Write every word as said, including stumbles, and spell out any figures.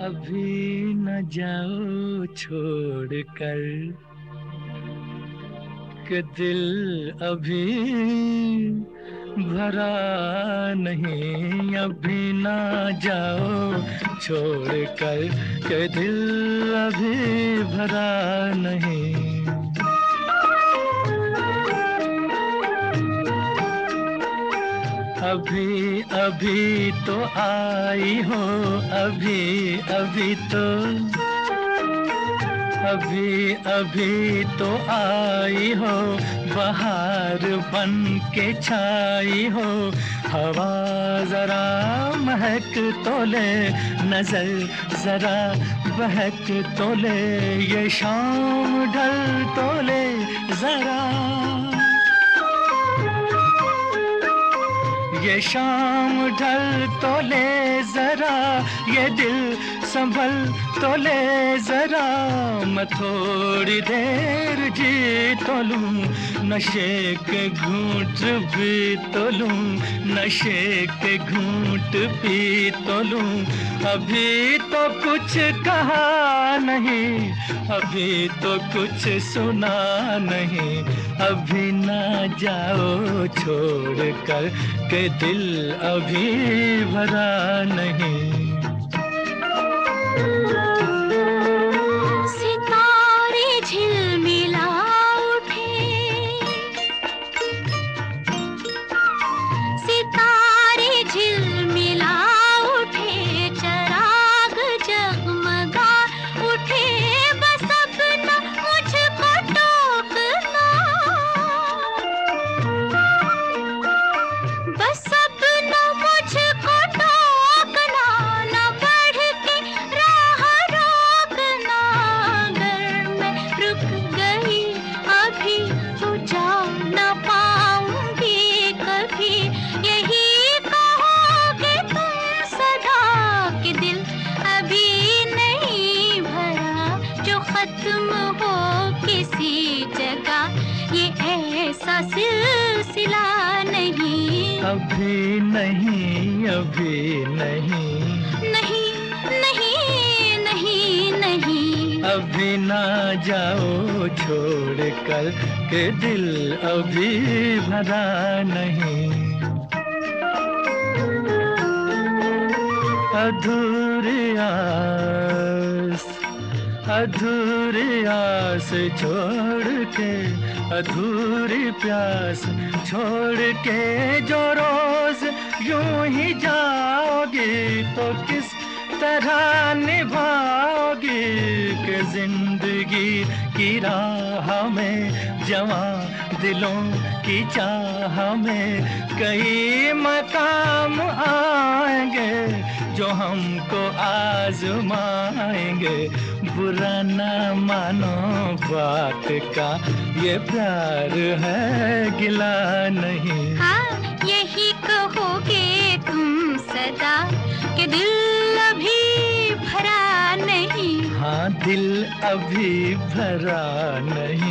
अभी न जाओ छोड़ कर कि दिल अभी भरा नहीं। अभी न जाओ छोड़ कर कि दिल अभी भरा नहीं। अभी अभी तो आई हो, अभी अभी तो अभी अभी तो आई हो, बहार बन के छाई हो। हवा जरा महक तो ले, नजर जरा बहक तो ले, ये शाम ढल तो ले जरा, ये शाम ढल तो ले जरा, ये दिल संभल तो ले जरा। मैं थोड़ी देर जी तो लूं, नशे के घूंट भी तो लूं, नशे के घूंट पी तो लूं। अभी तो कुछ कहा नहीं, अभी तो कुछ सुना नहीं। अभी ना जाओ छोड़ कर के दिल अभी भरा नहीं। सितारे झिलमिला उठे, सितारे झिलमिला उठे, चराग जगमगा उठे। बस अपना मुझको टोकना, बस अपना मुझको टोकना, न बढ़ के राह रोकना। अगर मैं रुक गई अभी तो जा न पाऊंगी कभी। यही कहोगे तुम सदा कि दिल अभी नहीं भरा, जो खत्म हो किसी जगह ये ऐसा सिलसिला नहीं। अभी नहीं, अभी नहीं, नहीं नहीं नहीं नहीं। अभी ना जाओ छोड़ कर के दिल अभी भरा नहीं। अधूरी आस, अधूरी आस छोड़ के, अधूरी प्यास छोड़ के जो रोज यूं ही जाओगी, तो किस तरह निभाओगी कि जिंदगी की राह में, जवां दिलों की चाह में कई मकाम आएंगे जो हमको आजमाएंगे। बुरा ना मानो बात का, ये प्यार है गिला नहीं। हाँ यही कहोगे तुम सदा कि दिल अभी भरा नहीं। हाँ दिल अभी भरा नहीं।